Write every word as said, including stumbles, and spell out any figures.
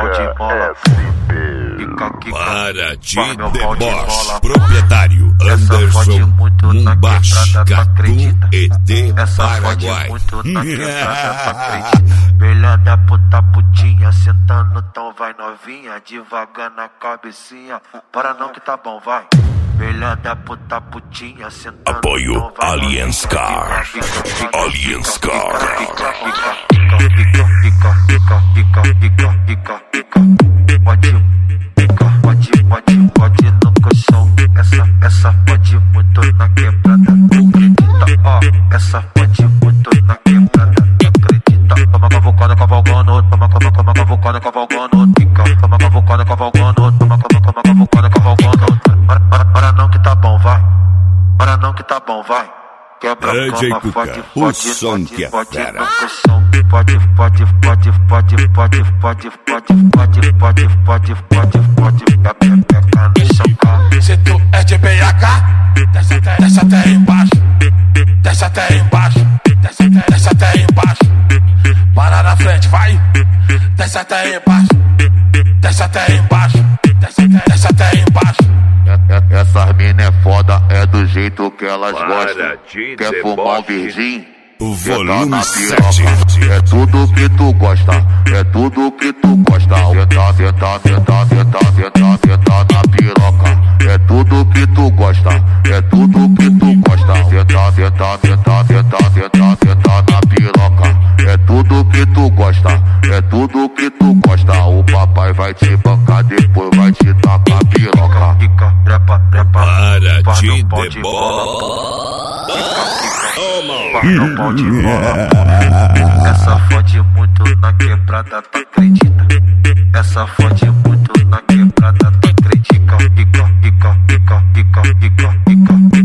de mola. Para de deboche, proprietário Anderson Mumbashi, Catu E T Paraguai. Filha da puta putinha, sentando então vai novinha, devagar na cabecinha, para não que tá bom, vai. Filha da puta putinha, sentando Apoio então vai Alien Scar, Alien Scar. Pode, pode, pode, pode no colchão. Essa, essa pode muito na quebrada, acredita, ó. Essa pode muito na quebrada, acredita. Toma cavucada, cavalgando, toma, toma, toma cavucada, cavalgando, fica. Toma cavucada, cavalgando, toma, toma, toma cavucada, cavalgando. Para, para, para não que tá bom, vai. Para não que tá bom, vai. Quebra a cama, pode, o som que é fera. Pode, pode, pode, pode, pode, pode, pode, pode, pode, pode, pode, pode, pegar no chão. Se tu é de B H, desce até, desce até embaixo, desce até embaixo, desce até, desce até embaixo. Para na frente, vai, desce até embaixo, desce até embaixo, desce até, desce até embaixo. Essas mina é foda, é do jeito que elas gostam. Quer fumar um verdinho? O volume sete. É tudo que tu gosta, é tudo que tu gosta. Senta, senta, senta, senta, senta, senta na piroca. É tudo que tu gosta, é tudo que tu gosta. Senta, senta, senta, senta, senta, senta na piroca. É tudo que tu gosta, é tudo que tu gosta. O papai vai te bancar, depois vai te tacar a piroca. Fica, trepa, trepa. Para de deboche. Não pode rolar. Essa fode muito na quebrada, tu acredita? Essa fode muito na quebrada, tu acredita? Fica, fica, fica, fica, fica, fica.